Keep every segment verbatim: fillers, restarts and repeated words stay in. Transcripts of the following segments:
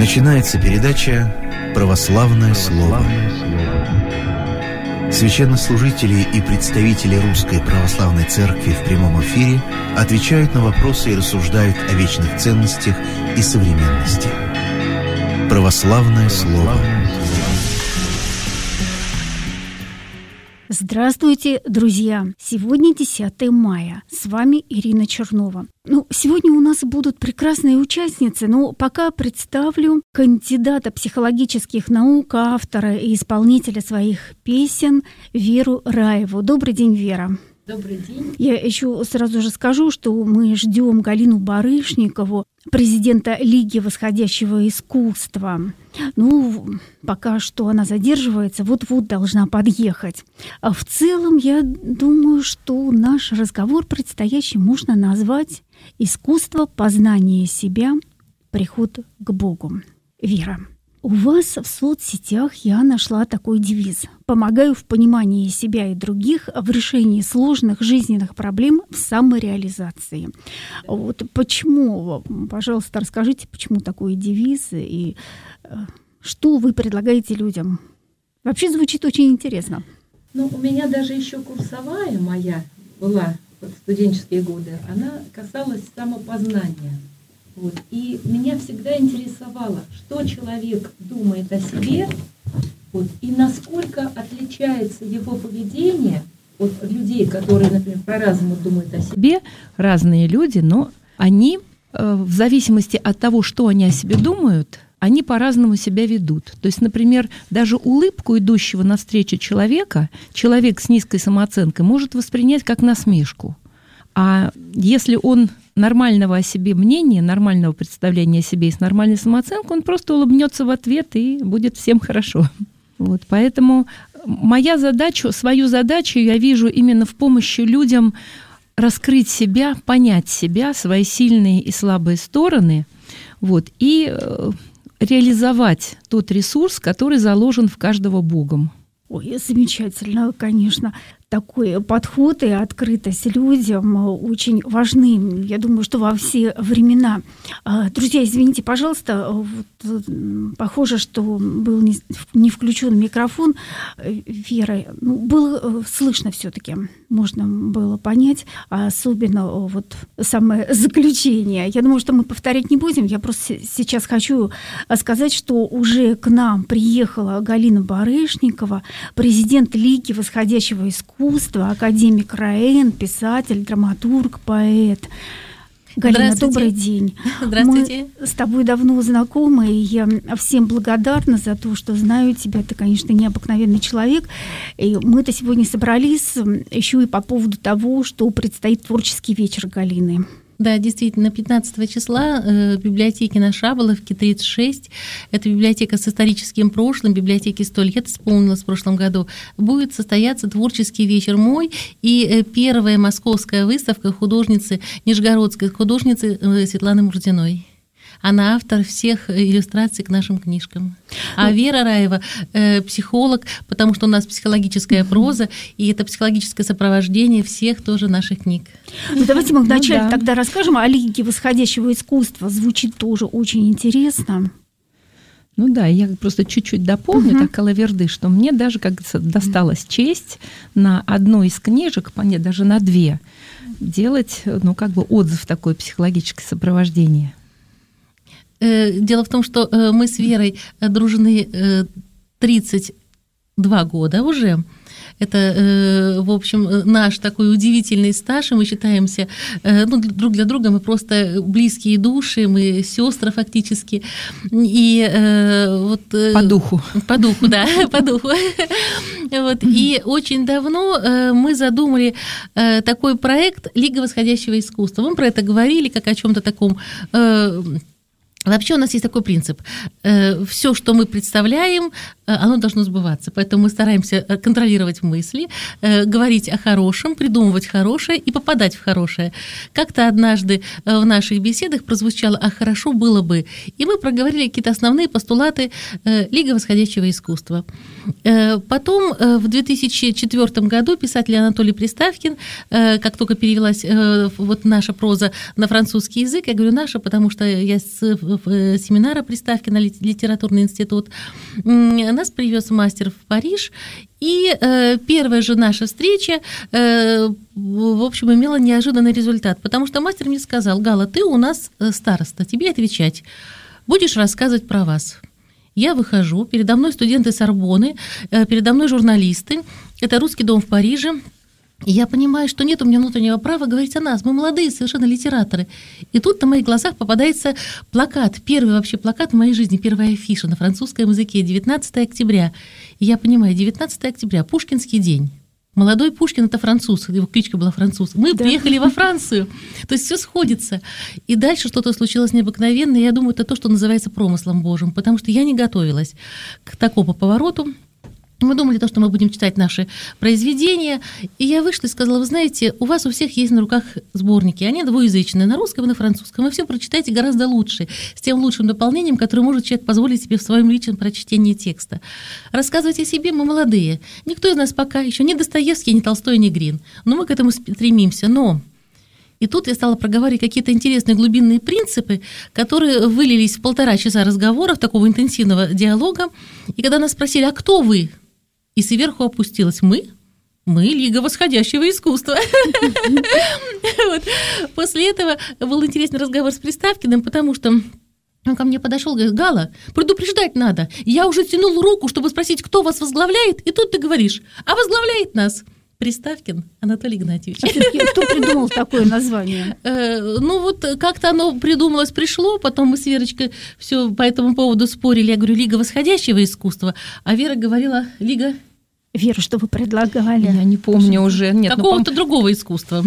Начинается передача «Православное слово». Священнослужители и представители Русской Православной Церкви в прямом эфире отвечают на вопросы и рассуждают о вечных ценностях и современности. «Православное слово». Здравствуйте, друзья! Сегодня десятое мая. С вами Ирина Чернова. Ну, сегодня у нас будут прекрасные участницы, но пока представлю кандидата психологических наук, автора и исполнителя своих песен Веру Раеву. Добрый день, Вера. Добрый день. Я еще сразу же скажу, что мы ждем Галину Барышникову, президента Лиги восходящего искусства. Ну, пока что она задерживается, вот-вот должна подъехать. А в целом, я думаю, что наш разговор предстоящий можно назвать «Искусство познания себя. Приход к Богу». Вера, у вас в соцсетях я нашла такой девиз: «Помогаю в понимании себя и других, в решении сложных жизненных проблем, в самореализации». Вот почему, пожалуйста, расскажите, почему такой девиз и что вы предлагаете людям? Вообще звучит очень интересно. Ну, у меня даже еще курсовая моя была в студенческие годы, она касалась самопознания. Вот. И меня всегда интересовало, что человек думает о себе, вот, и насколько отличается его поведение от людей, которые, например, по-разному думают о себе. Разные люди, но они э, в зависимости от того, что они о себе думают, они по-разному себя ведут. То есть, например, даже улыбку идущего навстречу человека, человек с низкой самооценкой может воспринять как насмешку. А если он нормального о себе мнения, нормального представления о себе и с нормальной самооценкой, он просто улыбнется в ответ, и будет всем хорошо. Вот, поэтому моя задача, свою задачу я вижу именно в помощи людям раскрыть себя, понять себя, свои сильные и слабые стороны, вот, и э, реализовать тот ресурс, который заложен в каждого Богом. Ой, замечательно, конечно. Такой подход и открытость людям очень важны, я думаю, что во все времена. Друзья, извините, пожалуйста, вот, похоже, что был не, не включен микрофон Веры. Ну, было слышно все-таки, можно было понять, особенно вот самое заключение. Я думаю, что мы повторять не будем. Я просто сейчас хочу сказать, что уже к нам приехала Галина Барышникова, президент Лиги восходящего искусства, академик РАЭН, писатель, драматург, поэт. Галина, добрый день. Здравствуйте. Мы с тобой давно знакомы, и я всем благодарна за то, что знаю тебя. Ты, конечно, необыкновенный человек. И мы-то сегодня собрались еще и по поводу того, что предстоит творческий вечер Галины. Да, действительно, пятнадцатого числа э, в библиотеке на Шаболовке, тридцать шесть, это библиотека с историческим прошлым, библиотеки сто лет исполнилось в прошлом году, будет состояться творческий вечер мой и э, первая московская выставка художницы, нижегородской художницы э, Светланы Мурзиной. Она автор всех иллюстраций к нашим книжкам. А Вера Раева э, психолог, потому что у нас психологическая проза, и это психологическое сопровождение всех тоже наших книг. Ну, давайте мы вначале ну, да. тогда расскажем о Лиге восходящего искусства. Звучит тоже очень интересно. Ну да, я просто чуть-чуть дополню, uh-huh. так, алаверды, что мне даже, как досталась честь на одну из книжек, нет, даже на две, делать, ну, как бы отзыв такое психологическое сопровождение. Дело в том, что мы с Верой дружны тридцать два года уже. Это, в общем, наш такой удивительный стаж, и мы считаемся, ну, друг для друга мы просто близкие души, мы сестры фактически. И вот... По духу. По духу, да, по духу. Вот. И очень давно мы задумали такой проект «Лига восходящего искусства». Мы про это говорили, как о чем-то таком... Вообще у нас есть такой принцип. Все, что мы представляем, оно должно сбываться. Поэтому мы стараемся контролировать мысли, говорить о хорошем, придумывать хорошее и попадать в хорошее. Как-то однажды в наших беседах прозвучало «а хорошо было бы». И мы проговорили какие-то основные постулаты Лиги восходящего искусства. Потом в две тысячи четвёртом году писатель Анатолий Приставкин, как только перевелась вот наша проза на французский язык, я говорю «наша», потому что я с участников семинара «Приставкино литературный институт». Нас привез мастер в Париж, и первая же наша встреча, в общем, имела неожиданный результат, потому что мастер мне сказал: «Гала, ты у нас староста, тебе отвечать. Будешь рассказывать про вас». Я выхожу, передо мной студенты Сорбонны, передо мной журналисты, это «Русский дом» в Париже. И я понимаю, что нет у меня внутреннего права говорить о нас. Мы молодые совершенно литераторы. И тут на моих глазах попадается плакат, первый вообще плакат в моей жизни, первая афиша на французском языке, девятнадцатого октября. И я понимаю, девятнадцатого октября, Пушкинский день. Молодой Пушкин – это француз, его кличка была француз. Мы да. приехали во Францию, то есть все сходится. И дальше что-то случилось необыкновенное. Я думаю, это то, что называется промыслом Божьим, потому что я не готовилась к такому повороту. Мы думали, то, что мы будем читать наши произведения, и я вышла и сказала: вы знаете, у вас у всех есть на руках сборники, они двуязычные, на русском и на французском, вы все прочитаете гораздо лучше, с тем лучшим дополнением, которое может человек позволить себе в своем личном прочтении текста. Рассказывать о себе мы молодые, никто из нас пока еще не Достоевский, не Толстой, не Грин, но мы к этому стремимся, но... И тут я стала проговаривать какие-то интересные глубинные принципы, которые вылились в полтора часа разговоров, такого интенсивного диалога, и когда нас спросили: а кто вы? И сверху опустилось: мы, мы Лига восходящего искусства. После этого был интересный разговор с Приставкиным, потому что он ко мне подошел и говорит: Гала, предупреждать надо. Я уже тянул руку, чтобы спросить, кто вас возглавляет, и тут ты говоришь: а возглавляет нас Приставкин Анатолий Игнатьевич. А все-таки кто придумал такое название? Ну вот как-то оно придумалось, пришло, потом мы с Верочкой все по этому поводу спорили. Я говорю: Лига восходящего искусства, а Вера говорила: Лига... Вера, что вы предлагали? Я не помню уже. Нет, какого-то ну, другого искусства.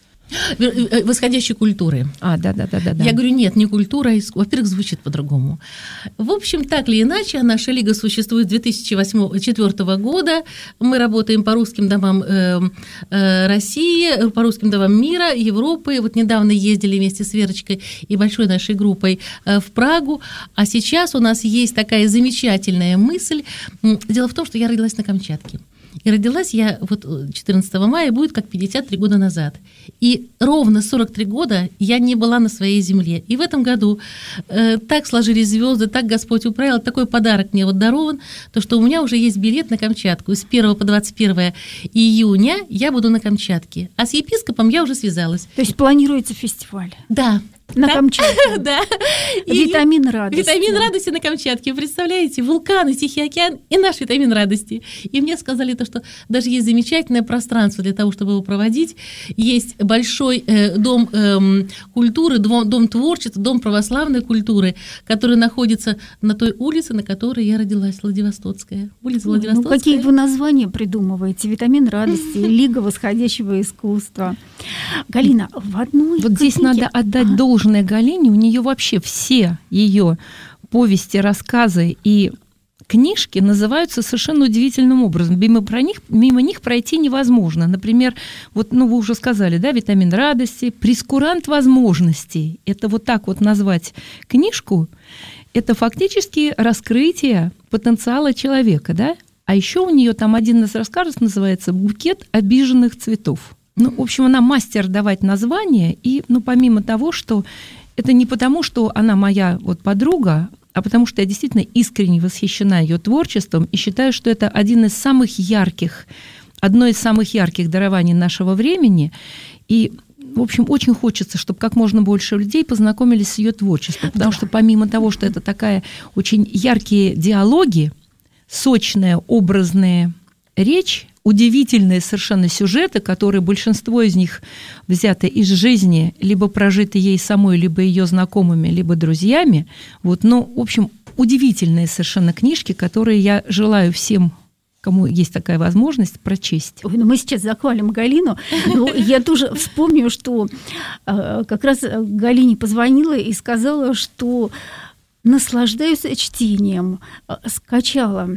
Восходящей культуры. А, да, да, да, да. Я говорю: нет, не культура, а искусство. Во-первых, звучит по-другому. В общем, так или иначе, наша лига существует с две тысячи четвёртого года. Мы работаем по русским домам э, э, России, по русским домам мира, Европы. Вот недавно ездили вместе с Верочкой и большой нашей группой э, в Прагу. А сейчас у нас есть такая замечательная мысль. Дело в том, что я родилась на Камчатке. И родилась я вот четырнадцатого мая, будет как пятьдесят три года назад. И ровно сорок три года я не была на своей земле. И в этом году э, так сложились звезды, так Господь управил, такой подарок мне вот дарован, то что у меня уже есть билет на Камчатку. С первого по двадцать первое июня я буду на Камчатке. А с епископом я уже связалась. То есть планируется фестиваль? Да. На Камчатке. Да. Витамин радости. Витамин радости на Камчатке. Представляете, вулканы, Тихий океан и наш витамин радости. И мне сказали то, что даже есть замечательное пространство для того, чтобы его проводить. Есть большой э, дом э, культуры, дом, дом творчества, дом православной культуры, который находится на той улице, на которой я родилась, Владивостокская. Улица Владивостокская. Ну, какие вы названия придумываете? Витамин радости, Лига восходящего искусства. Галина, в одной Вот здесь надо отдать должное Должное Галине, у нее вообще все ее повести, рассказы и книжки называются совершенно удивительным образом. Мимо, про них, мимо них пройти невозможно. Например, вот, ну, вы уже сказали, да, «Витамин радости», «Прескурант возможностей». Это вот так вот назвать книжку, это фактически раскрытие потенциала человека, да? А еще у нее там один из рассказов называется «Букет обиженных цветов». Ну, в общем, она мастер давать названия, и, ну, помимо того, что это не потому, что она моя вот подруга, а потому что я действительно искренне восхищена ее творчеством и считаю, что это один из самых ярких, одно из самых ярких дарований нашего времени. И, в общем, очень хочется, чтобы как можно больше людей познакомились с ее творчеством, потому что помимо того, что это такая очень яркие диалоги, сочная, образная речь, удивительные совершенно сюжеты, которые большинство из них взяты из жизни, либо прожиты ей самой, либо ее знакомыми, либо друзьями. Вот, ну, в общем, удивительные совершенно книжки, которые я желаю всем, кому есть такая возможность, прочесть. Ой, ну мы сейчас захвалим Галину. Но я тоже вспомню, что э, как раз Галине позвонила и сказала, что наслаждаюсь чтением, скачала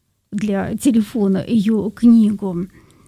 для телефона ее книгу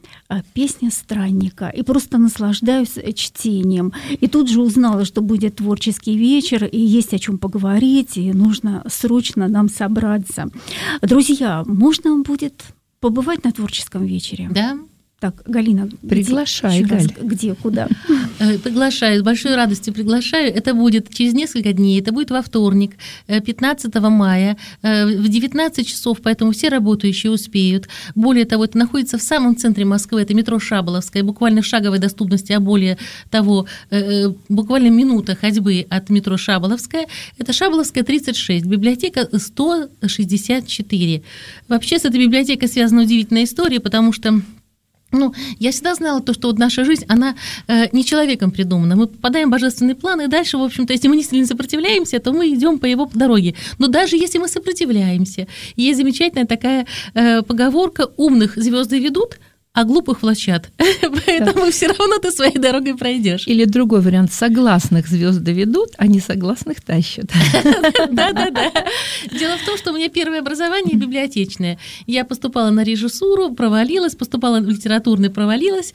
«Песня странника» и просто наслаждаюсь чтением. И тут же узнала, что будет творческий вечер, и есть о чем поговорить, и нужно срочно нам собраться. Друзья, можно будет побывать на творческом вечере? Да. Так, Галина, приглашай, где, Галь. Раз, где, куда? Приглашаю, с большой радостью приглашаю. Это будет через несколько дней, это будет во вторник, пятнадцатого мая, в девятнадцать часов, поэтому все работающие успеют. Более того, это находится в самом центре Москвы, это метро Шаболовское, буквально в шаговой доступности, а более того, буквально минута ходьбы от метро Шаболовское. Это Шаболовская, тридцать шесть, библиотека сто шестьдесят четыре. Вообще с этой библиотекой связана удивительная история, потому что Ну, я всегда знала то, что вот наша жизнь, она э, не человеком придумана. Мы попадаем в божественный план, и дальше, в общем-то, если мы не сильно сопротивляемся, то мы идем по его дороге. Но даже если мы сопротивляемся, есть замечательная такая э, поговорка: умных звезды ведут, а глупых влачат. Поэтому все равно ты своей дорогой пройдешь. Или другой вариант: согласных звезды ведут, а несогласных тащат. Да-да-да. Дело в том, что у меня первое образование библиотечное. Я поступала на режиссуру, провалилась, поступала в литературный, провалилась,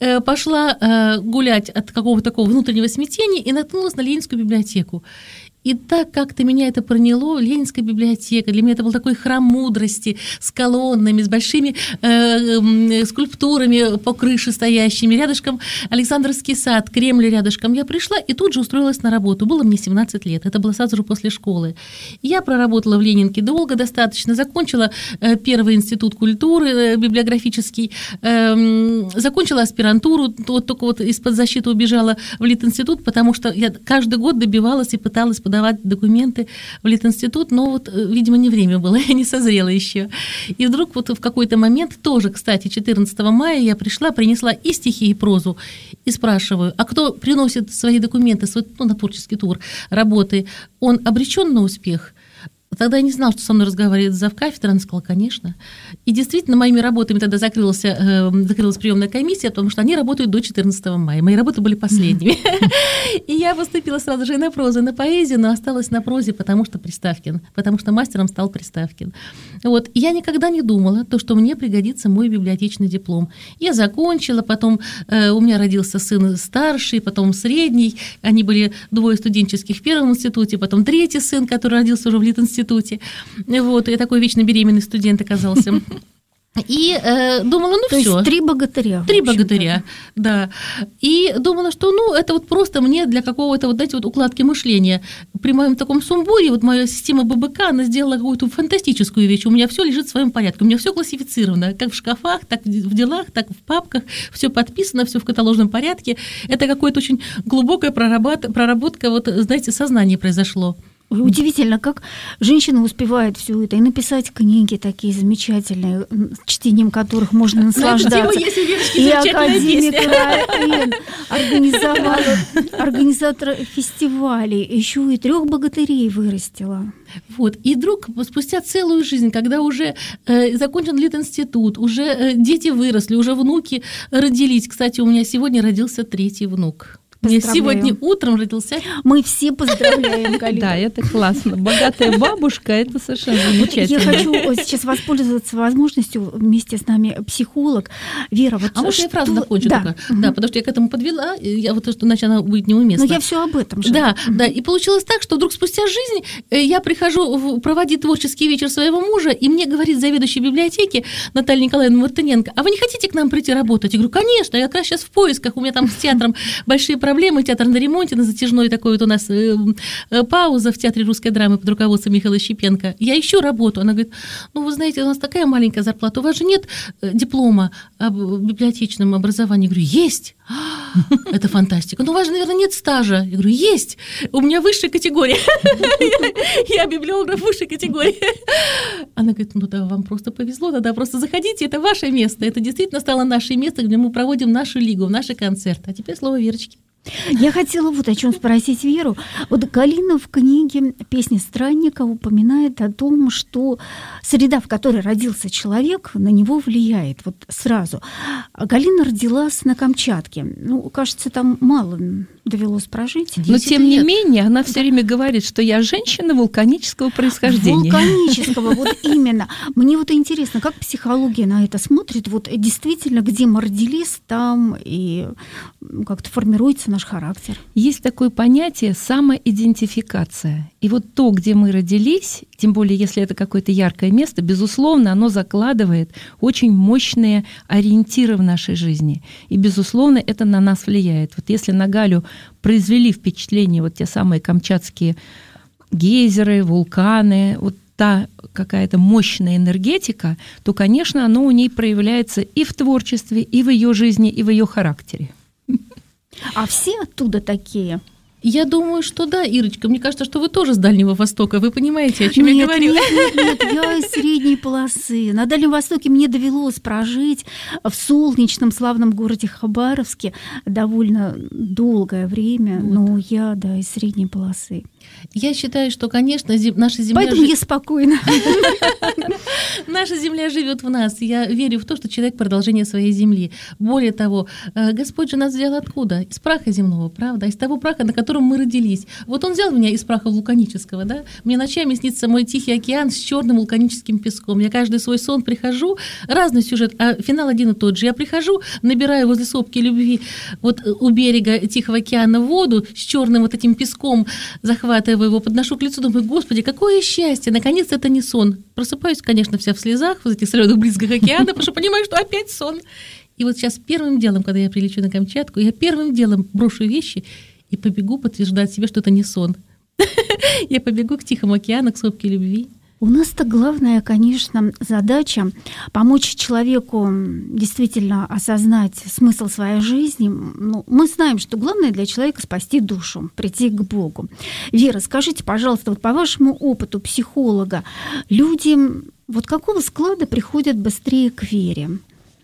пошла гулять от какого-то такого внутреннего смятения и наткнулась на Ленинскую библиотеку. И так как-то меня это проняло, Ленинская библиотека, для меня это был такой храм мудрости с колоннами, с большими э, скульптурами по крыше стоящими, рядышком Александровский сад, Кремль рядышком. Я пришла и тут же устроилась на работу. Было мне семнадцать лет, это было сразу же после школы. Я проработала в Ленинке долго достаточно, закончила э, первый институт культуры э, библиографический, э, закончила аспирантуру, вот только вот из-под защиты убежала в Литинститут, потому что я каждый год добивалась и пыталась подавать документы в Литинститут, но вот, видимо, не время было, я не созрела еще. И вдруг вот в какой-то момент, тоже, кстати, четырнадцатого мая я пришла, принесла и стихи, и прозу, и спрашиваю: а кто приносит свои документы, свой, ну, на творческий тур работы, он обречен на успех? Тогда я не знала, что со мной разговаривает завкафедра, она сказала: конечно. И действительно, моими работами тогда закрылась, э, закрылась приемная комиссия, потому что они работают до четырнадцатого мая. Мои работы были последними. И я поступила сразу же и на прозу, и на поэзию, но осталась на прозе, потому что Приставкин, потому что мастером стал Приставкин. Вот. И я никогда не думала, то, что мне пригодится мой библиотечный диплом. Я закончила, потом э, у меня родился сын старший, потом средний, они были двое студенческих в первом институте, потом третий сын, который родился уже в Литинституте. Вот, я такой вечно беременный студент оказался. И э, думала, ну То все. есть три богатыря. Три богатыря, да. И думала, что ну это вот просто мне для какого-то вот, знаете, вот укладки мышления. При моем таком сумбуре, вот моя система ББК, она сделала какую-то фантастическую вещь. У меня все лежит в своем порядке, у меня все классифицировано, как в шкафах, так в делах, так в папках, все подписано, все в каталожном порядке. Это какая-то очень глубокая проработка, проработка вот, знаете, сознания произошло. Удивительно, как женщина успевает все это и написать книги такие замечательные, чтением которых можно наслаждаться. И академик Раин организовала, организатор фестивалей, еще и трех богатырей вырастила. Вот. И вдруг спустя целую жизнь, когда уже э, закончен Литинститут, уже э, дети выросли, уже внуки родились. Кстати, у меня сегодня родился третий внук. Мне сегодня утром родился. Мы все поздравляем, Галина. Да, это классно. Богатая бабушка, это совершенно замечательно. Я хочу сейчас воспользоваться возможностью, вместе с нами психолог Вера. Вот а может, я фразу закончу да. только? Угу. Да, потому что я к этому подвела, я вот то, что иначе она будет неуместна. Но я все об этом же. Да, угу. да. И получилось так, что вдруг спустя жизнь я прихожу проводить творческий вечер своего мужа, и мне говорит заведующая библиотеки Наталья Николаевна Мартыненко: а вы не хотите к нам прийти работать? Я говорю: конечно, я как раз сейчас в поисках, у меня там с театром большие проблемы, театр на ремонте, на затяжной такой вот у нас э, э, пауза в Театре русской драмы под руководством Михаила Щепенко. Я ищу работу. Она говорит: ну, вы знаете, у нас такая маленькая зарплата, у вас же нет диплома об библиотечном образовании. Я говорю: есть. Это фантастика. Ну, у вас же, наверное, нет стажа. Я говорю: есть. У меня высшая категория. Я библиограф высшей категории. Она говорит: ну да, вам просто повезло, тогда просто заходите, это ваше место. Это действительно стало наше место, где мы проводим нашу лигу, наши концерты. А теперь слово Верочке. Я хотела вот о чем спросить Веру. Вот Галина в книге «Песни странника» упоминает о том, что среда, в которой родился человек, на него влияет вот сразу. А Галина родилась на Камчатке. Ну, кажется, там мало довелось прожить. Но тем не менее, она все время говорит, что я женщина вулканического происхождения. Вулканического, вот именно. Мне вот интересно, как психология на это смотрит. Вот действительно, где мы родились, там и как-то формируется наш характер. Есть такое понятие самоидентификация. И вот то, где мы родились, тем более если это какое-то яркое место, безусловно, оно закладывает очень мощные ориентиры в нашей жизни. И, безусловно, это на нас влияет. Вот если на Галю произвели впечатление вот те самые камчатские гейзеры, вулканы, вот та какая-то мощная энергетика, то, конечно, оно у ней проявляется и в творчестве, и в ее жизни, и в ее характере. А все оттуда такие? Я думаю, что да, Ирочка. Мне кажется, что вы тоже с Дальнего Востока. Вы понимаете, о чем нет, я говорю? Нет, нет, нет, я из средней полосы. На Дальнем Востоке мне довелось прожить в солнечном славном городе Хабаровске довольно долгое время, вот. Но я, да, из средней полосы. Я считаю, что, конечно, зем... наша Земля... Поэтому жив... я спокойна. Наша Земля живет в нас. Я верю в то, что человек — продолжение своей Земли. Более того, Господь же нас взял откуда? Из праха земного, правда? Из того праха, на котором мы родились. Вот Он взял меня из праха вулканического, да? Мне ночами снится мой Тихий океан с черным вулканическим песком. Я каждый свой сон прихожу, разный сюжет, а финал один и тот же. Я прихожу, набираю возле сопки любви вот у берега Тихого океана воду с черным вот этим песком, захватываю его, подношу к лицу, думаю, Господи, какое счастье, наконец-то это не сон. Просыпаюсь, конечно, вся в слезах, в этих соленых брызгах океана, потому что понимаю, что опять сон. И вот сейчас первым делом, когда я прилечу на Камчатку, я первым делом брошу вещи и побегу подтверждать себе, что это не сон. Я побегу к Тихому океану, к сопке любви. У нас-то главная, конечно, задача помочь человеку действительно осознать смысл своей жизни. Ну, мы знаем, что главное для человека — спасти душу, прийти к Богу. Вера, скажите, пожалуйста, вот по вашему опыту психолога, люди вот какого склада приходят быстрее к вере?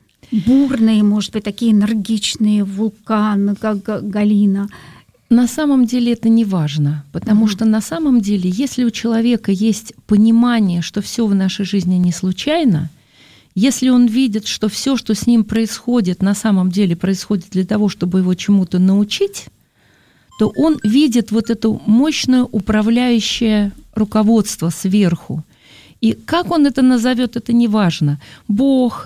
Бурные, может быть, такие энергичные вулканы, как Галина? На самом деле это не важно, потому mm-hmm. что на самом деле, если у человека есть понимание, что все в нашей жизни не случайно, если он видит, что все, что с ним происходит, на самом деле происходит для того, чтобы его чему-то научить, то он видит вот это мощное управляющее руководство сверху. И как он это назовет, это не важно. Бог,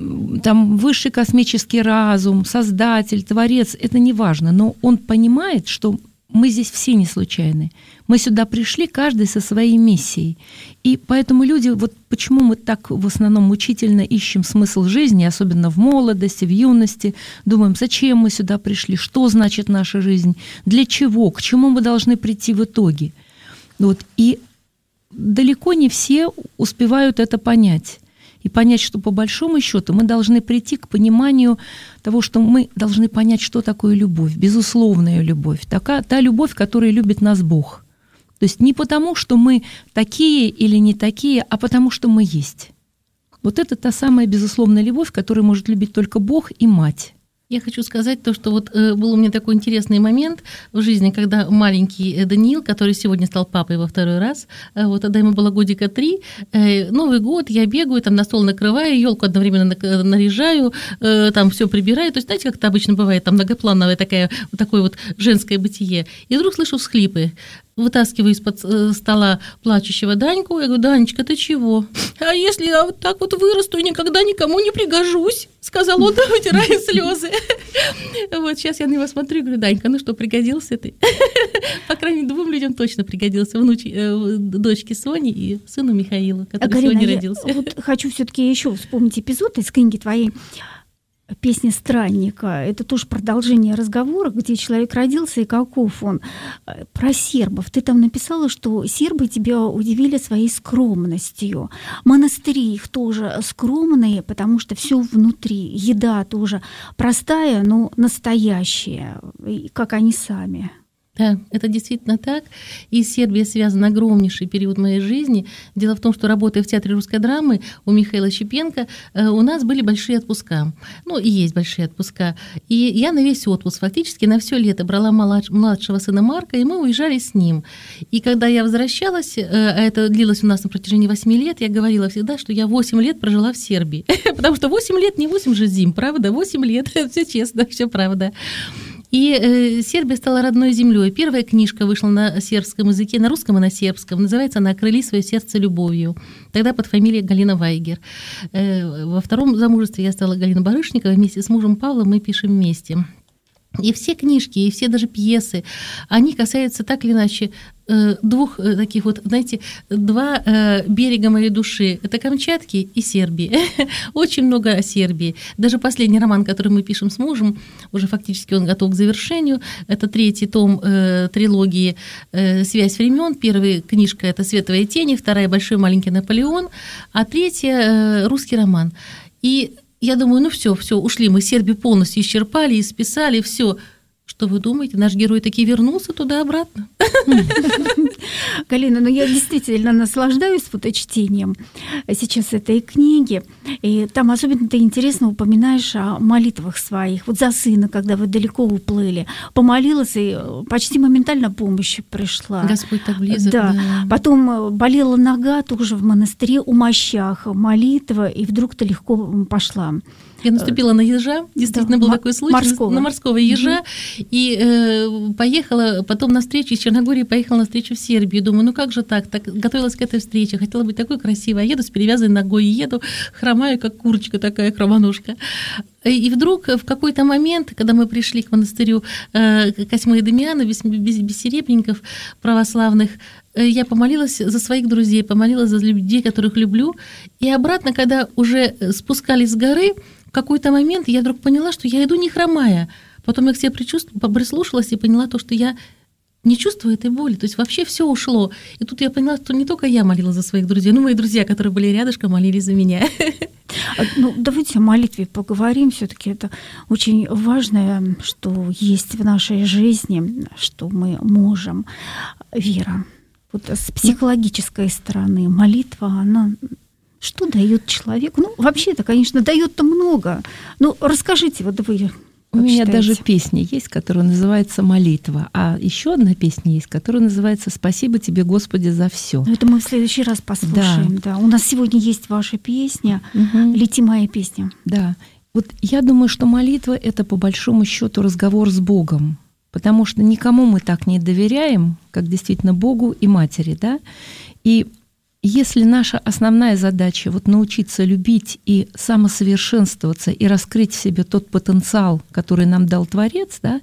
там, высший космический разум, Создатель, Творец, это не важно. Но он понимает, что мы здесь все не случайны. Мы сюда пришли, каждый со своей миссией. И поэтому люди, вот почему мы так в основном мучительно ищем смысл жизни, особенно в молодости, в юности, думаем, зачем мы сюда пришли, что значит наша жизнь, для чего, к чему мы должны прийти в итоге. Вот. И далеко не все успевают это понять. И понять, что по большому счету мы должны прийти к пониманию того, что мы должны понять, что такое любовь, безусловная любовь, такая, та любовь, которой любит нас Бог. То есть не потому, что мы такие или не такие, а потому, что мы есть. Вот это та самая безусловная любовь, которую может любить только Бог и Мать. Я хочу сказать то, что вот э, был у меня такой интересный момент в жизни, когда маленький Даниил, который сегодня стал папой во второй раз, э, вот тогда ему было годика три, э, Новый год, я бегаю, там на стол накрываю, елку одновременно наряжаю, э, там все прибираю, то есть знаете, как это обычно бывает, там многоплановое такое, вот такое вот женское бытие, и вдруг слышу всхлипы. Вытаскиваю из-под стола плачущего Даньку. Я говорю, Данечка, ты чего? А если я вот так вот вырасту и никогда никому не пригожусь? Сказал он, вытирая слезы. Вот сейчас я на него смотрю и говорю, Данька, ну что, пригодился ты? По крайней мере, двум людям точно пригодился. Внуче, дочке Соне и сыну Михаилу, который Галина, сегодня я родился. Вот хочу все-таки еще вспомнить эпизод из книги твоей «Песня странника». Это тоже продолжение разговора, где человек родился и каков он. Про сербов. Ты там написала, что сербы тебя удивили своей скромностью. Монастыри их тоже скромные, потому что все внутри. Еда тоже простая, но настоящая, как они сами. Да, это действительно так. И с Сербией связан огромнейший период моей жизни. Дело в том, что, работая в Театре русской драмы у Михаила Щепенко, у нас были большие отпуска. Ну, и есть большие отпуска. И я на весь отпуск, фактически на все лето брала младшего сына Марка, и мы уезжали с ним. И когда я возвращалась, а это длилось у нас на протяжении восьми лет, я говорила всегда, что я восемь лет прожила в Сербии. Потому что восемь лет не восемь же зим, правда? восемь лет, все честно, все правда. И э, Сербия стала родной землей. Первая книжка вышла на сербском языке, на русском и на сербском. Называется она «Окрыли свое сердце любовью». Тогда под фамилией Галина Вайгер. Э, во втором замужестве я стала Галина Барышникова. Вместе с мужем Павлом мы пишем вместе. И все книжки, и все даже пьесы, они касаются так или иначе двух таких вот, знаете, два берега моей души. Это Камчатки и Сербии. Очень много о Сербии. Даже последний роман, который мы пишем с мужем, уже фактически он готов к завершению. Это третий том трилогии «Связь времен». Первая книжка – это «Световые тени», вторая «Большой маленький Наполеон», а третья – русский роман. И я думаю, ну все, все, ушли, мы Сербию полностью исчерпали, исписали, все. Что вы думаете, наш герой таки вернулся туда-обратно? Галина, ну я действительно наслаждаюсь фоточтением сейчас этой книги. И там особенно ты интересно упоминаешь о молитвах своих. Вот за сына, когда вы далеко уплыли, помолилась, и почти моментально помощь пришла. Господь так близок. Да. Да. Потом болела нога тоже в монастыре у мощах, молитва, и вдруг ты легко пошла. Я наступила на ежа, действительно, да, был такой случай, морского. на морского ежа, mm-hmm. и э, поехала потом на встречу из Черногории, поехала на встречу в Сербию. Думаю, ну как же так? Так готовилась к этой встрече, хотела быть такой красивой, а еду с перевязанной ногой, и еду, хромаю, как курочка такая, хромоножка. И вдруг в какой-то момент, когда мы пришли к монастырю э, Косьмы и Дамиана, бессеребренников православных, э, я помолилась за своих друзей, помолилась за людей, которых люблю, и обратно, когда уже спускались с горы, в какой-то момент я вдруг поняла, что я иду не хромая. Потом я к себе прислушалась и поняла то, что я не чувствую этой боли. То есть вообще все ушло. И тут я поняла, что не только я молилась за своих друзей, но и мои друзья, которые были рядышком, молились за меня. Ну, давайте о молитве поговорим. Все-таки это очень важное, что есть в нашей жизни, что мы можем. Вера. Вот с психологической стороны молитва, она... Что дает человеку? Ну, вообще это, конечно, дает-то много. Ну, расскажите, вот вы. У меня считаете? даже песня есть, которая называется «Молитва», а еще одна песня есть, которая называется «Спасибо тебе, Господи, за все». Это мы в следующий раз послушаем. Да. Да. У нас сегодня есть ваша песня, угу. «Лети, моя песня». Да. Вот я думаю, что молитва — это по большому счету разговор с Богом, потому что никому мы так не доверяем, как действительно Богу и Матери, да. И если наша основная задача вот научиться любить и самосовершенствоваться и раскрыть в себе тот потенциал, который нам дал Творец, да,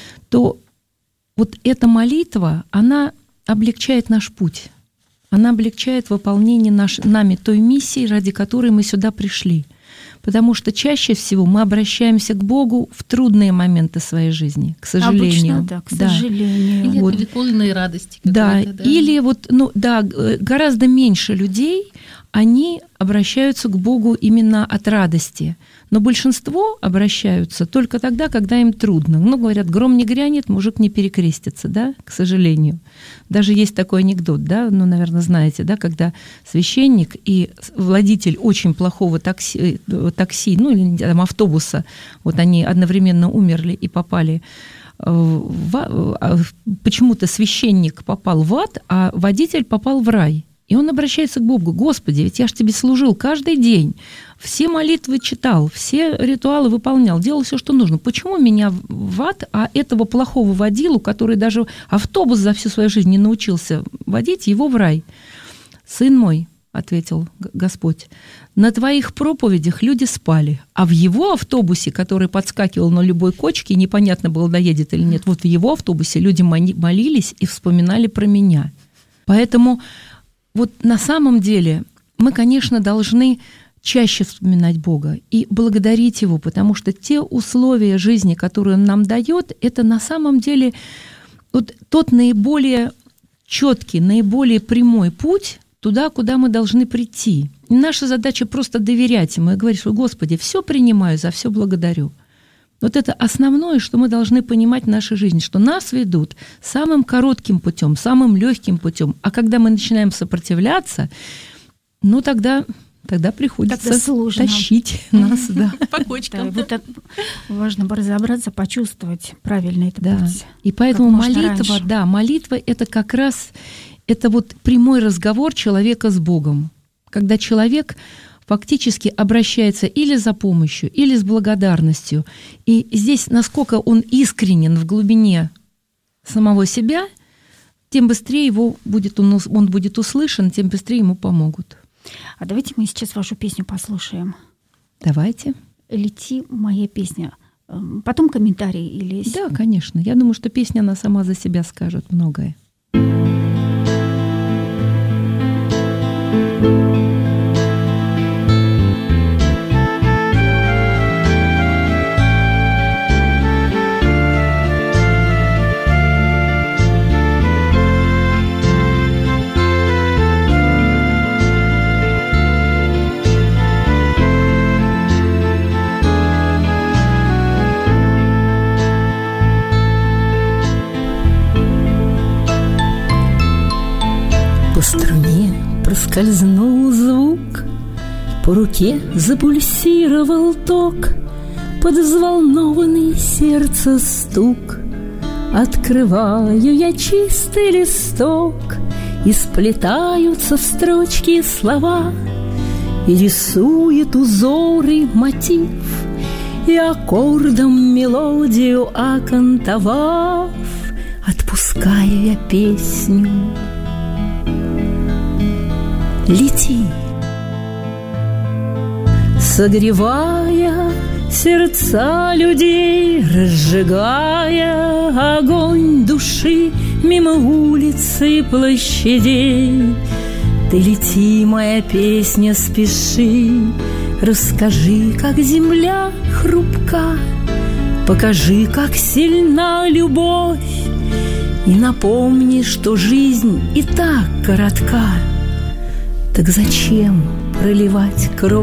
то вот эта молитва, она облегчает наш путь, она облегчает выполнение наш, нами той миссии, ради которой мы сюда пришли. Потому что чаще всего мы обращаемся к Богу в трудные моменты своей жизни, к сожалению. Обычно, да, к сожалению. Или вот. это полные радости. Да, да, или вот, ну да, гораздо меньше людей, они обращаются к Богу именно от радости. Но большинство обращаются только тогда, когда им трудно. Ну, говорят, гром не грянет, мужик не перекрестится, да, к сожалению. Даже есть такой анекдот, да, ну, наверное, знаете, да, когда священник и водитель очень плохого такси, такси ну, или там, автобуса, вот они одновременно умерли и попали в... Почему-то священник попал в ад, а водитель попал в рай. И он обращается к Богу: «Господи, ведь я ж тебе служил каждый день, все молитвы читал, все ритуалы выполнял, делал все, что нужно. Почему меня в ад, а этого плохого водилу, который даже автобус за всю свою жизнь не научился водить, его в рай?» «Сын мой, — ответил Господь, — на твоих проповедях люди спали, а в его автобусе, который подскакивал на любой кочке, непонятно было, доедет или нет, вот в его автобусе люди молились и вспоминали про меня». Поэтому вот на самом деле мы, конечно, должны чаще вспоминать Бога и благодарить Его, потому что те условия жизни, которые Он нам дает, это на самом деле вот тот наиболее четкий, наиболее прямой путь туда, куда мы должны прийти. И наша задача просто доверять Ему и говорить, что «Господи, все принимаю, за все благодарю». Вот это основное, что мы должны понимать в нашей жизни, что нас ведут самым коротким путем, самым легким путем. А когда мы начинаем сопротивляться, ну тогда, тогда приходится тогда тащить нас. Да. По кочкам. Да, вот важно разобраться, почувствовать правильно этот да. путь. И поэтому молитва, да, молитва — это как раз это вот прямой разговор человека с Богом. Когда человек фактически обращается или за помощью, или с благодарностью. И здесь, насколько он искренен в глубине самого себя, тем быстрее его будет, он, он будет услышан, тем быстрее ему помогут. А давайте мы сейчас вашу песню послушаем. Давайте. «Лети, моя песня». потом комментарии или... Да, конечно. Я думаю, что песня, она сама за себя скажет многое. По струне проскользнул звук, по руке запульсировал ток, под взволнованный сердце стук. Открываю я чистый листок, и сплетаются в строчки слова, и рисует узоры мотив, и аккордом мелодию окантовав, отпускаю я песню. Лети, согревая сердца людей, разжигая огонь души мимо улиц и площадей. Ты лети, моя песня, спеши, расскажи, как земля хрупка, покажи, как сильна любовь, и напомни, что жизнь и так коротка. Так зачем проливать кровь?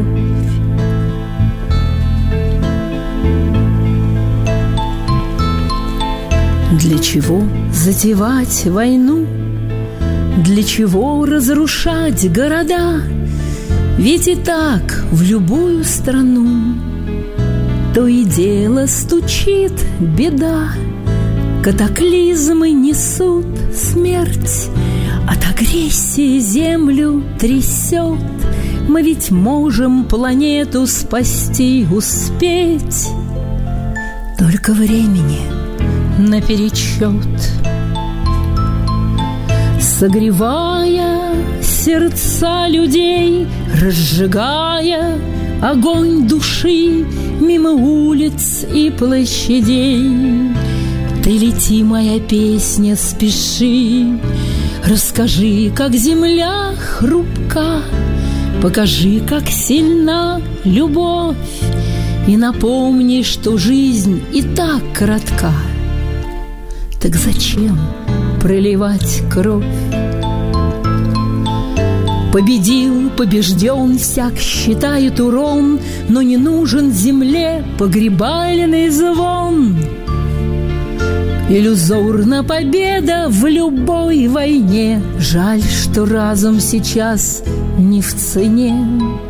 Для чего затевать войну? Для чего разрушать города? Ведь и так в любую страну то и дело стучит беда. Катаклизмы несут смерть, от агрессии землю трясет. Мы ведь можем планету спасти, успеть. Только времени наперечет. Согревая сердца людей, разжигая огонь души мимо улиц и площадей. Ты лети, моя песня, спеши, расскажи, как земля хрупка, покажи, как сильна любовь, и напомни, что жизнь и так коротка. Так зачем проливать кровь? Победил, побежден, всяк считает урон, но не нужен земле погребальный звон. Иллюзорна победа в любой войне. Жаль, что разум сейчас не в цене.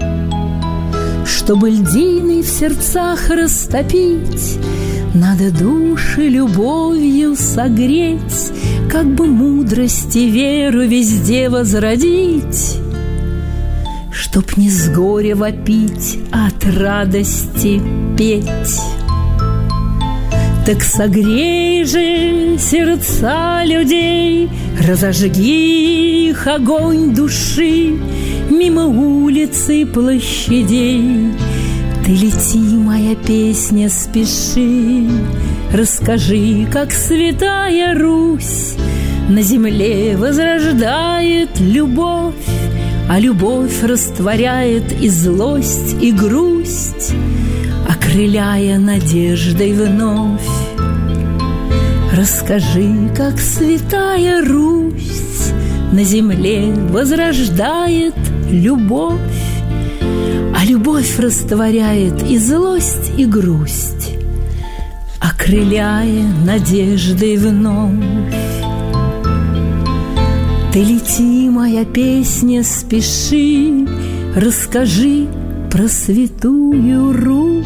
Чтобы льдины в сердцах растопить, надо души любовью согреть, как бы мудрость и веру везде возродить, чтоб не с горя вопить, а от радости петь. Так согрей же сердца людей, разожги их огонь души мимо улиц и площадей. Ты лети, моя песня, спеши, расскажи, как святая Русь на земле возрождает любовь, а любовь растворяет и злость, и грусть, окрыляя надеждой вновь. Расскажи, как святая Русь на земле возрождает любовь, а любовь растворяет и злость, и грусть, окрыляя надеждой вновь. Ты лети, моя песня, спеши, расскажи про святую Русь.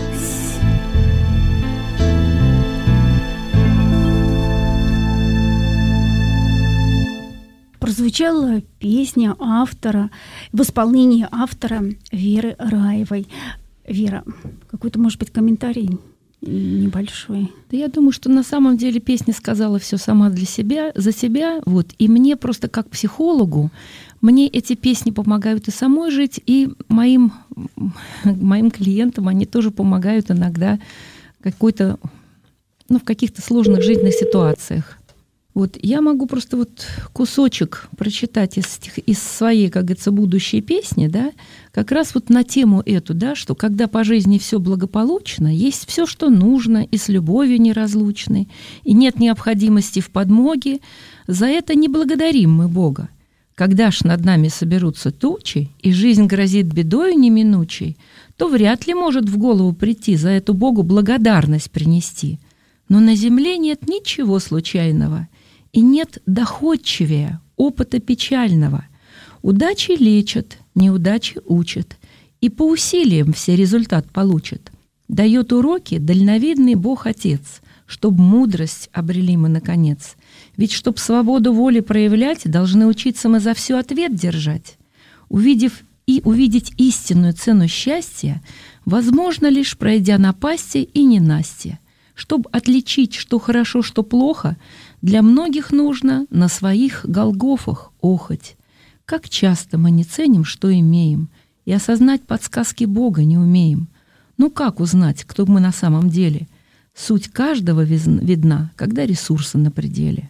Прозвучала песня автора, в исполнении автора Веры Раевой. Вера, какой-то, может быть, комментарий небольшой? Да я думаю, что на самом деле песня сказала все сама для себя, за себя. Вот. И мне просто как психологу, мне эти песни помогают и самой жить, и моим, моим клиентам они тоже помогают иногда какой-то, ну, в каких-то сложных жизненных ситуациях. Вот я могу просто вот кусочек прочитать из, из своей, как говорится, будущей песни, да, как раз вот на тему эту, да, что когда по жизни все благополучно, есть все, что нужно, и с любовью неразлучной, и нет необходимости в подмоге, за это не благодарим мы Бога. Когда ж над нами соберутся тучи, и жизнь грозит бедою неминучей, то вряд ли может в голову прийти за эту Богу благодарность принести. Но на земле нет ничего случайного, и нет доходчивее опыта печального. Удачи лечат, неудачи учат, и по усилиям все результат получат. Дает уроки дальновидный Бог-Отец, чтоб мудрость обрели мы наконец. Ведь чтоб свободу воли проявлять, должны учиться мы за все ответ держать. Увидев и увидеть истинную цену счастья, возможно лишь пройдя напасти и ненастья. Чтоб отличить, что хорошо, что плохо, для многих нужно на своих Голгофах охоть. Как часто мы не ценим, что имеем, и осознать подсказки Бога не умеем. Ну как узнать, кто мы на самом деле? Суть каждого видна, когда ресурсы на пределе.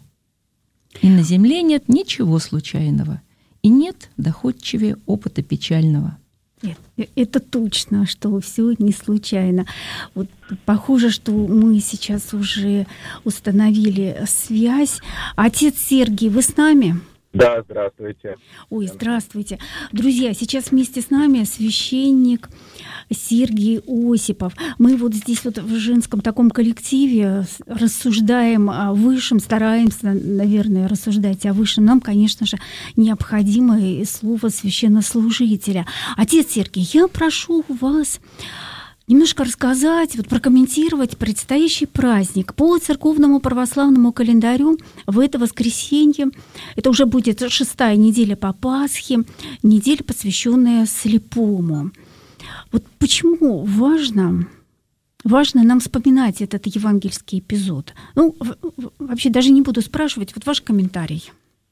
И на земле нет ничего случайного, и нет доходчивее опыта печального. Это точно, что все не случайно. Вот похоже, что мы сейчас уже установили связь. Отец Сергий, вы с нами? Да, здравствуйте. Ой, здравствуйте. Друзья, сейчас вместе с нами священник Сергий Осипов. Мы вот здесь вот в женском таком коллективе рассуждаем о высшем, стараемся, наверное, рассуждать о высшем. Нам, конечно же, необходимо и слово священнослужителя. Отец Сергий, я прошу вас немножко рассказать, вот прокомментировать предстоящий праздник по церковному православному календарю в это воскресенье. Это уже будет шестая неделя по Пасхе, неделя, посвященная слепому. Вот почему важно, важно нам вспоминать этот евангельский эпизод? Ну, вообще даже не буду спрашивать, вот ваш комментарий.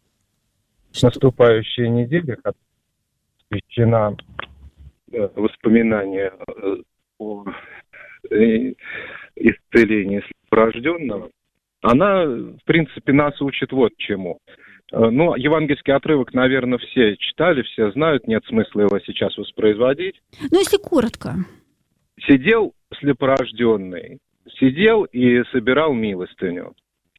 Наступающая неделя посвящена воспоминанию о исцелении слепорожденного, она, в принципе, нас учит вот чему. Ну, евангельский отрывок, наверное, все читали, все знают, нет смысла его сейчас воспроизводить. Ну, если коротко. Сидел слепорожденный, сидел и собирал милостыню.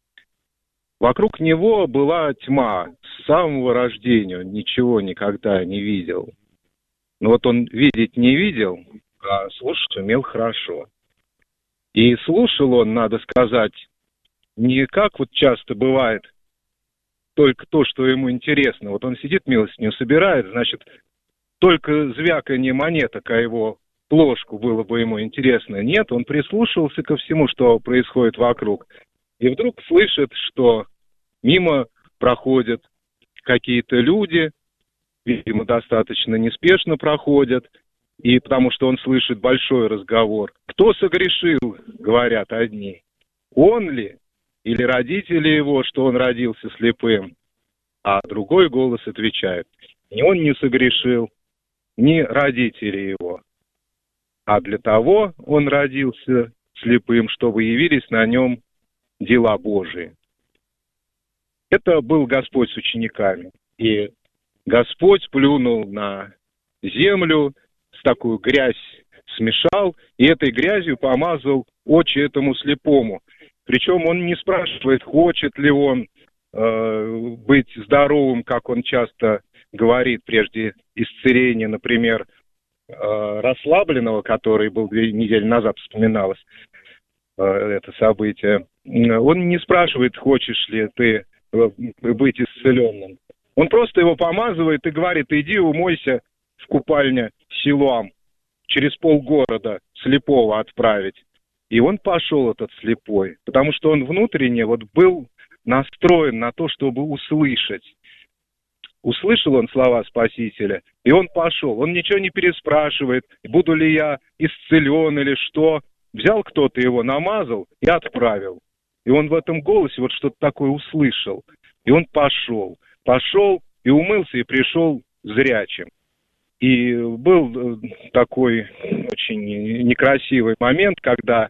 Вокруг него была тьма, с самого рождения ничего никогда не видел. Но вот он видеть не видел, а слушать умел хорошо. И слушал он, надо сказать, не как вот часто бывает, только то, что ему интересно. Вот он сидит, милостыню собирает, значит, только звяканье монеток о его плошку было бы ему интересно. Нет, он прислушивался ко всему, что происходит вокруг. И вдруг слышит, что мимо проходят какие-то люди, видимо, достаточно неспешно проходят, и потому что он слышит большой разговор. Кто согрешил, говорят одни. Он ли? Или родители его, что он родился слепым? А другой голос отвечает: ни он не согрешил, ни родители его. А для того он родился слепым, чтобы явились на нем дела Божии. Это был Господь с учениками. И Господь плюнул на землю, с такую грязь смешал, и этой грязью помазал очи этому слепому. Причем он не спрашивает, хочет ли он э, быть здоровым, как он часто говорит прежде исцеления, например, э, расслабленного, который был две недели назад, вспоминалось э, это событие. Он не спрашивает, хочешь ли ты быть исцеленным. Он просто его помазывает и говорит: иди умойся в купальне Силуам, через полгорода слепого отправить. И он пошел, этот слепой, потому что он внутренне вот был настроен на то, чтобы услышать. Услышал он слова Спасителя, и он пошел. Он ничего не переспрашивает, буду ли я исцелен или что. Взял кто-то его, намазал и отправил. И он в этом голосе вот что-то такое услышал. И он пошел. Пошел и умылся, и пришел зрячим. И был такой очень некрасивый момент, когда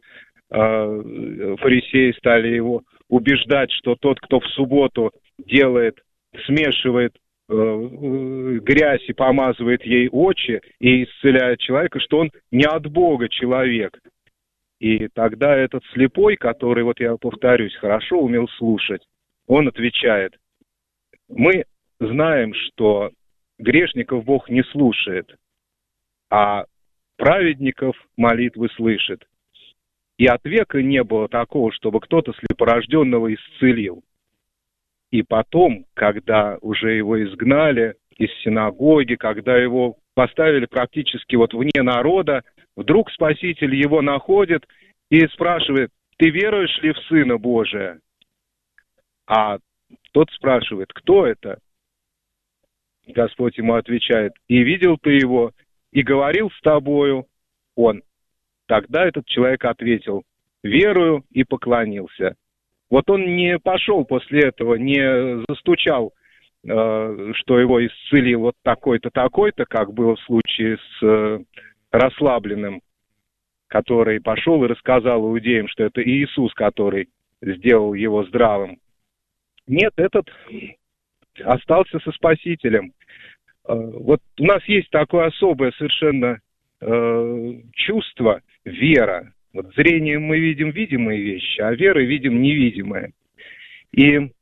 фарисеи стали его убеждать, что тот, кто в субботу делает, смешивает грязь и помазывает ей очи и исцеляет человека, что он не от Бога человек. И тогда этот слепой, который, вот я повторюсь, хорошо умел слушать, он отвечает: мы знаем, что грешников Бог не слушает, а праведников молитвы слышит. И от века не было такого, чтобы кто-то слепорожденного исцелил. И потом, когда уже его изгнали из синагоги, когда его поставили практически вот вне народа, вдруг Спаситель его находит и спрашивает: ты веруешь ли в Сына Божия? А тот спрашивает: кто это? Господь ему отвечает: и видел ты его, и говорил с тобою он. Тогда этот человек ответил: верую, и поклонился. Вот он не пошел после этого, не застучал, э, что его исцелил вот такой-то, такой-то, как было в случае с э, расслабленным, который пошел и рассказал иудеям, что это Иисус, который сделал его здравым. Нет, этот остался со Спасителем. Э, вот у нас есть такое особое совершенно э, чувство, вера. Вот зрением мы видим видимые вещи, а верой видим невидимое. И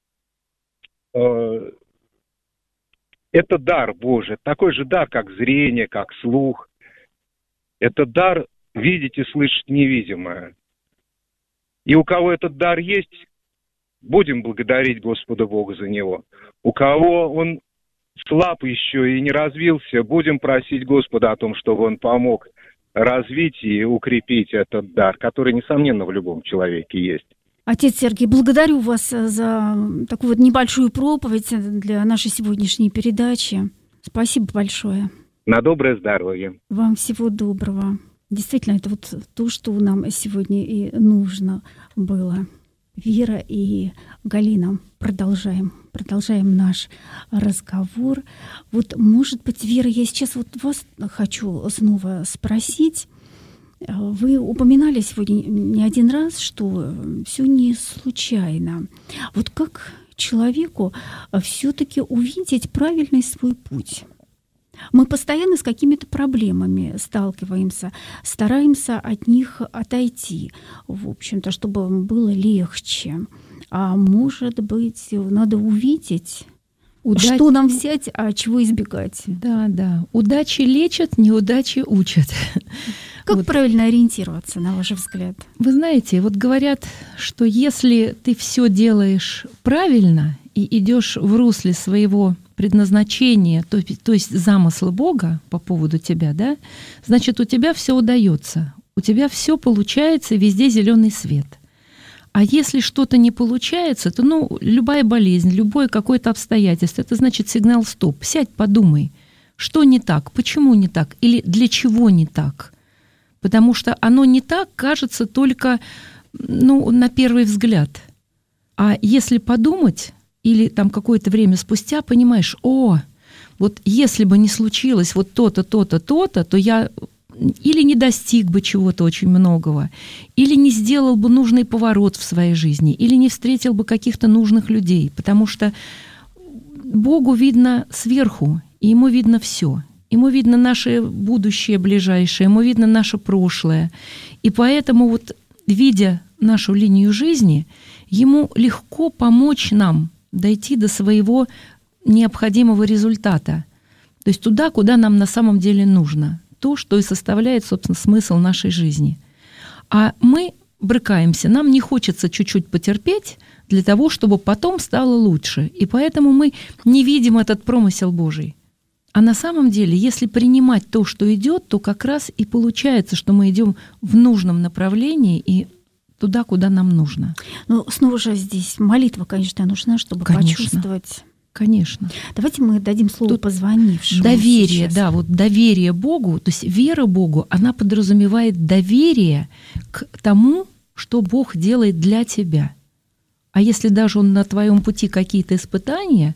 э, это дар Божий, такой же дар, как зрение, как слух. Это дар видеть и слышать невидимое. И у кого этот дар есть, будем благодарить Господа Бога за него. У кого он слаб еще и не развился, будем просить Господа о том, чтобы он помог развить и укрепить этот дар, который, несомненно, в любом человеке есть. Отец Сергий, благодарю вас за такую вот небольшую проповедь для нашей сегодняшней передачи. Спасибо большое. На доброе здоровье. Вам всего доброго. Действительно, это вот то, что нам сегодня и нужно было. Вера и Галина, продолжаем, продолжаем наш разговор. Вот, может быть, Вера, я сейчас вот вас хочу снова спросить. Вы упоминали сегодня не один раз, что все не случайно. Вот как человеку все-таки увидеть правильный свой путь? Мы постоянно с какими-то проблемами сталкиваемся, стараемся от них отойти, в общем-то, чтобы было легче. А может быть, надо увидеть, Удач... что нам взять, а чего избегать. Да, да. Удачи лечат, неудачи учат. Как вот. Правильно ориентироваться, на ваш взгляд? Вы знаете, вот говорят, что если ты все делаешь правильно и идешь в русле своего предназначения, то, то есть замысла Бога по поводу тебя, да, значит, у тебя все удается, у тебя все получается, везде зеленый свет. А если что-то не получается, то, ну, любая болезнь, любое какое-то обстоятельство, это значит сигнал «стоп». Сядь, подумай, что не так, почему не так или для чего не так. Потому что оно не так кажется только, ну, на первый взгляд. А если подумать, или там какое-то время спустя понимаешь: о, вот если бы не случилось вот то-то, то-то, то-то, то я или не достиг бы чего-то очень многого, или не сделал бы нужный поворот в своей жизни, или не встретил бы каких-то нужных людей, потому что Богу видно сверху, и Ему видно все. Ему видно наше будущее ближайшее, Ему видно наше прошлое. И поэтому вот, видя нашу линию жизни, Ему легко помочь нам дойти до своего необходимого результата. То есть туда, куда нам на самом деле нужно. То, что и составляет, собственно, смысл нашей жизни. А мы брыкаемся, нам не хочется чуть-чуть потерпеть для того, чтобы потом стало лучше. И поэтому мы не видим этот промысел Божий. А на самом деле, если принимать то, что идет, то как раз и получается, что мы идем в нужном направлении и туда, куда нам нужно. Ну, снова же здесь молитва, конечно, нужна, чтобы конечно. почувствовать. Конечно. Давайте мы дадим слово Тут позвонившему. Доверие, сейчас. да, вот доверие Богу, то есть вера Богу, она подразумевает доверие к тому, что Бог делает для тебя. А если даже Он на твоем пути какие-то испытания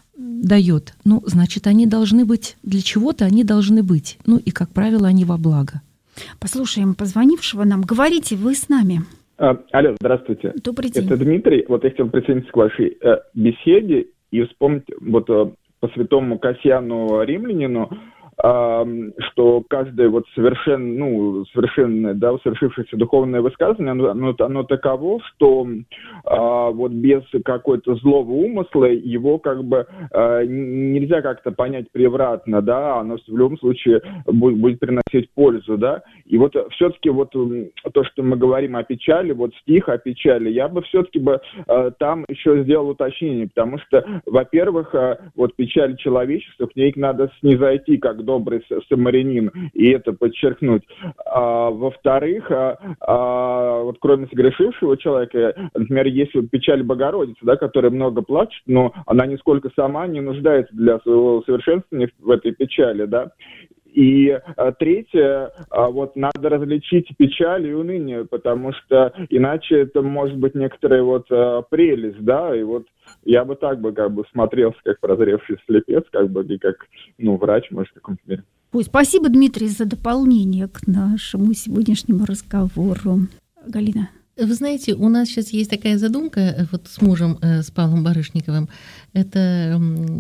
дает, ну, значит, они должны быть, для чего-то они должны быть. Ну, и, как правило, они во благо. Послушаем позвонившего нам. Говорите, вы с нами. А, алло, здравствуйте. Добрый день. Это Дмитрий. Вот я хотел присоединиться к вашей э, беседе и вспомнить вот э, по святому Кассиану Римлянину, что каждое вот совершенно, ну, совершенное, да, совершившееся духовное высказывание, оно, оно, оно таково, что а, вот без какой-то злого умысла его как бы а, нельзя как-то понять превратно, да, оно в любом случае будет, будет приносить пользу, да, и вот все-таки вот то, что мы говорим о печали, вот стих о печали, я бы все-таки бы а, там еще сделал уточнение, потому что, во-первых, а, вот печаль человечества, к ней надо снизойти как добрый самарянин, и это подчеркнуть. А, во-вторых, а, а, вот кроме согрешившего человека, например, есть вот печаль Богородицы, да, которая много плачет, но она нисколько сама не нуждается для своего совершенствования в этой печали, да. И а, третье, а, вот надо различить печаль и уныние, потому что иначе это может быть некоторая вот а, прелесть, да, и вот я бы так бы как бы смотрелся, как прозревший слепец, как бы и как, ну, врач, может, в каком-то мере. Ой, спасибо, Дмитрий, за дополнение к нашему сегодняшнему разговору. Галина. Вы знаете, у нас сейчас есть такая задумка вот с мужем, с Павлом Барышниковым. Это,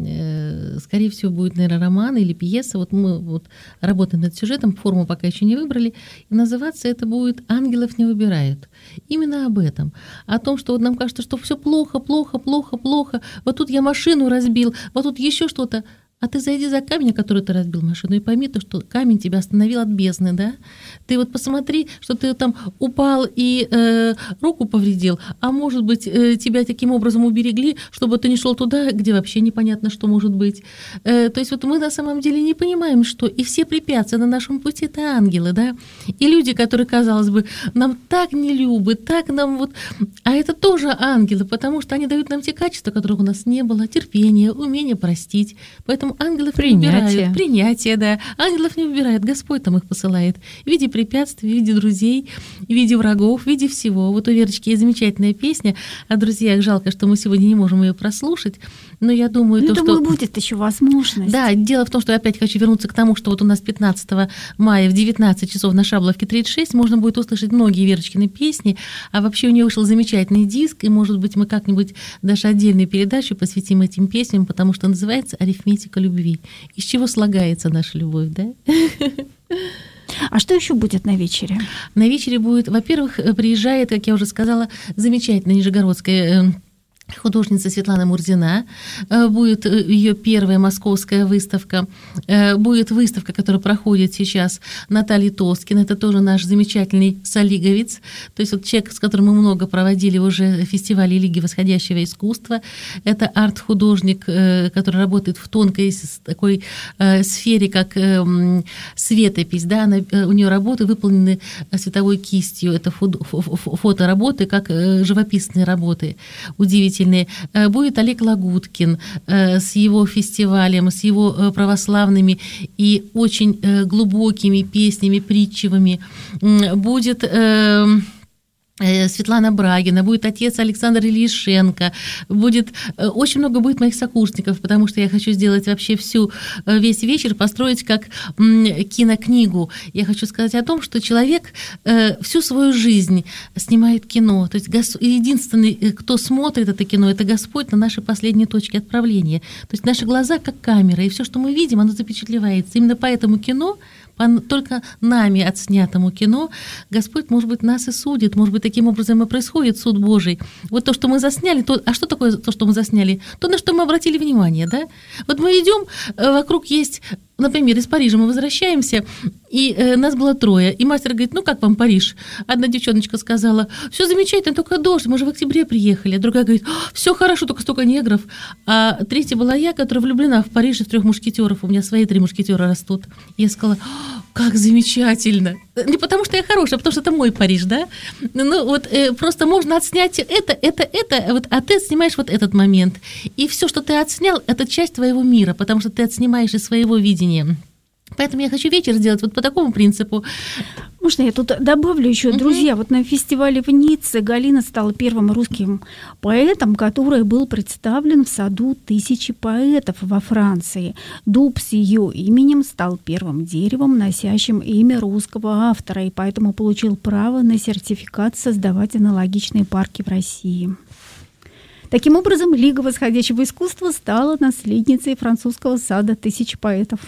скорее всего, будет, наверное, роман или пьеса. Вот мы вот работаем над сюжетом, форму пока еще не выбрали. И называться это будет «Ангелов не выбирают». Именно об этом. О том, что вот нам кажется, что все плохо, плохо, плохо, плохо. Вот тут я машину разбил, вот тут еще что-то. А ты зайди за камень, который ты разбил машину, и пойми то, что камень тебя остановил от бездны, да? Ты вот посмотри, что ты там упал и э, руку повредил, а может быть, э, тебя таким образом уберегли, чтобы ты не шел туда, где вообще непонятно, что может быть. Э, то есть вот мы на самом деле не понимаем, что и все препятствия на нашем пути – это ангелы, да? И люди, которые, казалось бы, нам так не любят, так нам вот… А это тоже ангелы, потому что они дают нам те качества, которых у нас не было, терпение, умение простить. Поэтому ангелов принятие. не выбирают. Принятие, да. Ангелов не выбирает, Господь там их посылает. В виде препятствий, в виде друзей, в виде врагов, в виде всего. Вот у Верочки есть замечательная песня о друзьях. Жалко, что мы сегодня не можем ее прослушать. Но я думаю, ну, то, думаю, что… будет еще возможность. Да, дело в том, что я опять хочу вернуться к тому, что вот у нас пятнадцатого мая в девятнадцать часов на Шабловке тридцать шесть можно будет услышать многие Верочкины песни. А вообще у нее вышел замечательный диск, и, может быть, мы как-нибудь даже отдельную передачу посвятим этим песням, потому что называется «Арифметика любви». Из чего слагается наша любовь, да? А что еще будет на вечере? На вечере будет, во-первых, приезжает, как я уже сказала, замечательная нижегородская художница Светлана Мурзина. Будет ее первая московская выставка. Будет выставка, которая проходит сейчас, Натальи Тоскин. Это тоже наш замечательный солиговец. То есть вот человек, с которым мы много проводили уже фестивали Лиги восходящего искусства. Это арт-художник, который работает в тонкой такой сфере, как светопись. Да? Она, у нее работы выполнены световой кистью. Это фотоработы, как живописные работы. Удивительно. Будет Олег Лагуткин с его фестивалем, с его православными и очень глубокими песнями, притчевыми. Будет Светлана Брагина, будет отец Александр Ильишенко, будет, очень много будет моих сокурсников, потому что я хочу сделать вообще всю, весь вечер, построить как кинокнигу. Я хочу сказать о том, что человек всю свою жизнь снимает кино. То есть единственный, кто смотрит это кино, это Господь на нашей последней точке отправления. То есть наши глаза как камера, и все, что мы видим, оно запечатлевается. Именно поэтому кино, только нами отснятому кино, Господь, может быть, нас и судит, может быть, таким образом и происходит суд Божий. Вот то, что мы засняли, то, а что такое то, что мы засняли? То, на что мы обратили внимание, да? Вот мы идем, вокруг есть, например, из Парижа мы возвращаемся, и э, нас было трое, и мастер говорит: ну как вам Париж? Одна девчоночка сказала: все замечательно, только дождь, мы же в октябре приехали. А другая говорит: все хорошо, только столько негров. А третья была я, которая влюблена в Париже в трех мушкетеров, у меня свои три мушкетера растут. И я сказала: как замечательно. Не потому что я хорошая, а потому что это мой Париж, да? Ну вот э, просто можно отснять это, это, это, вот, а ты снимаешь вот этот момент. И все, что ты отснял, это часть твоего мира, потому что ты отснимаешь из своего видения. Поэтому я хочу вечер сделать вот по такому принципу. Можно я тут добавлю еще, угу. Друзья, вот на фестивале в Ницце Галина стала первым русским поэтом, который был представлен в саду тысячи поэтов во Франции. Дуб с ее именем стал первым деревом, носящим имя русского автора, и поэтому получил право на сертификат создавать аналогичные парки в России. Таким образом, Лига восходящего искусства стала наследницей французского сада тысячи поэтов.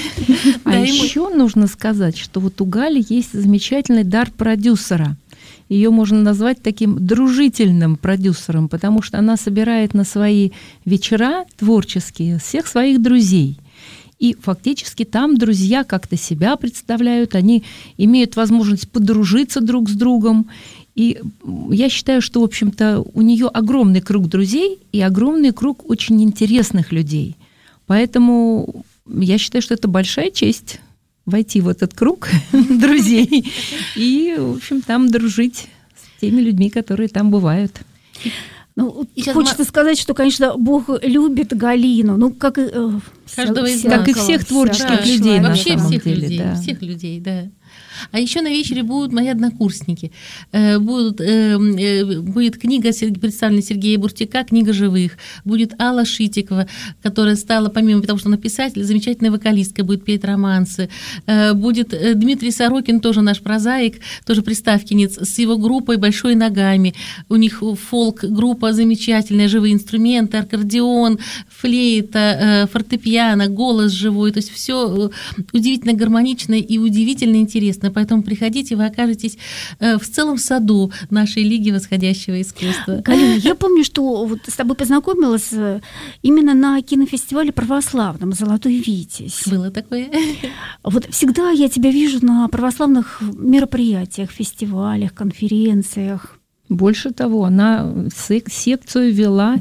А еще нужно сказать, что вот у Гали есть замечательный дар продюсера. Ее можно назвать таким дружительным продюсером, потому что она собирает на свои вечера творческие всех своих друзей. И фактически там друзья как-то себя представляют, они имеют возможность подружиться друг с другом. И я считаю, что, в общем-то, у нее огромный круг друзей и огромный круг очень интересных людей. Поэтому я считаю, что это большая честь войти в этот круг друзей и, в общем, там дружить с теми людьми, которые там бывают. Ну, хочется мы... сказать, что, конечно, Бог любит Галину, ну, как и, э, каждого из как и всех творческих да, людей, на вообще самом всех деле, людей, да. всех людей, да. А еще на вечере будут мои однокурсники. Э, будут, э, э, будет книга, представлена Сергея Буртика, «Книга живых». Будет Алла Шитикова, которая стала, помимо того, что она писатель, замечательной вокалисткой, будет петь романсы. Э, будет Дмитрий Сорокин, тоже наш прозаик, тоже приставкинец, с его группой «Большой ногами». У них фолк-группа замечательная, живые инструменты, аккордеон, флейта, э, фортепиано, голос живой. То есть все удивительно гармонично и удивительно интересно. Поэтому приходите, вы окажетесь в целом саду нашей Лиги восходящего искусства. Галина, я помню, что вот с тобой познакомилась именно на кинофестивале православном «Золотой Витязь». Было такое. Вот всегда я тебя вижу на православных мероприятиях, фестивалях, конференциях. Больше того, она секцию вела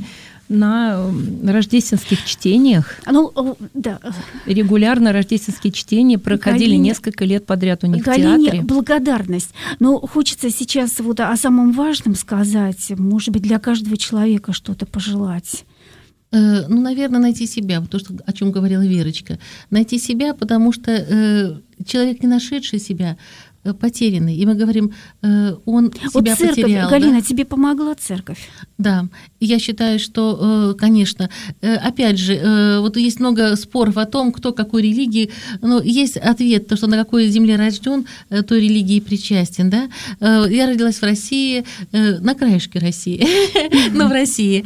на рождественских чтениях. Ну, да. Регулярно рождественские чтения проходили Галине, несколько лет подряд у них Галине в театре. Благодарность. Но хочется сейчас вот о самом важном сказать. Может быть, для каждого человека что-то пожелать. Э, ну, наверное, найти себя. То, что, о чем говорила Верочка. Найти себя, потому что э, человек, не нашедший себя, потерянный. И мы говорим, э, он вот себя церковь, потерял. Галина, да? тебе помогла церковь? Да, я считаю, что, э, конечно, э, опять же, э, вот есть много споров о том, кто какой религии, но есть ответ, то, что на какой земле рожден, э, той религии причастен, да. Э, я родилась в России, э, на краешке России, но в России.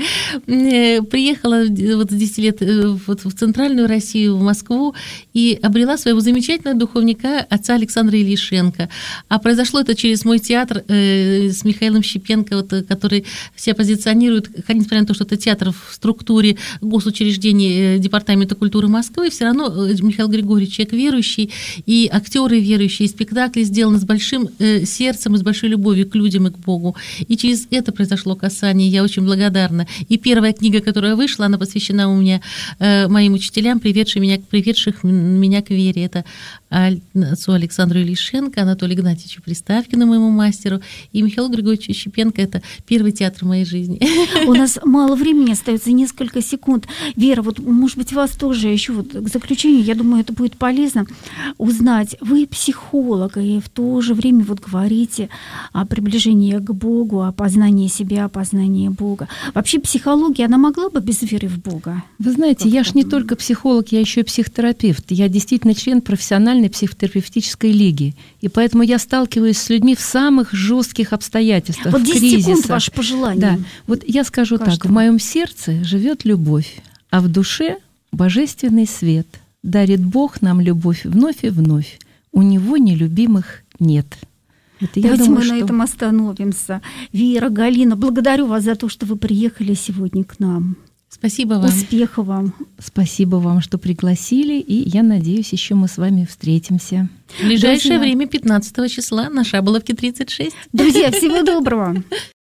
Приехала вот с десяти лет вот в центральную Россию, в Москву, и обрела своего замечательного духовника, отца Александра Ильишенко. А произошло это через мой театр э, с Михаилом Щепенко, вот, который себя позиционирует, несмотря на то, что это театр в структуре госучреждений Департамента культуры Москвы, все равно Михаил Григорьевич человек верующий, и актеры верующие, и спектакли сделаны с большим э, сердцем и с большой любовью к людям и к Богу. И через это произошло касание, я очень благодарна. И первая книга, которая вышла, она посвящена у меня э, моим учителям, приведших меня, приведших меня к вере. Это отцу Александру Ильишенко, Анатолию Игнатьевичу Приставкину, моему мастеру, и Михаилу Григорьевичу Щепенко. Это первый театр в моей жизни. У нас мало времени остается, несколько секунд. Вера, вот, может быть, вас тоже еще вот к заключению, я думаю, это будет полезно узнать. Вы психолог, и в то же время вот говорите о приближении к Богу, о познании себя, о познании Бога. Вообще психология, она могла бы без веры в Бога? Вы знаете, я ж не только психолог, я еще и психотерапевт. Я действительно член профессиональной психотерапевтической лиги. И поэтому я сталкиваюсь с людьми в самых жестких обстоятельствах, вот в кризисах. десять секунд ваше пожелание. Да. Вот я скажу Каждому. так, в моем сердце живет любовь, а в душе божественный свет. Дарит Бог нам любовь вновь и вновь. У Него нелюбимых нет. Это, Давайте думаю, мы что... на этом остановимся. Вера, Галина, благодарю вас за то, что вы приехали сегодня к нам. Спасибо вам. Успехов вам. Спасибо вам, что пригласили, и я надеюсь, еще мы с вами встретимся. В ближайшее Друзья. время, пятнадцатого числа, на Шаболовке тридцать шесть. Друзья, всего доброго.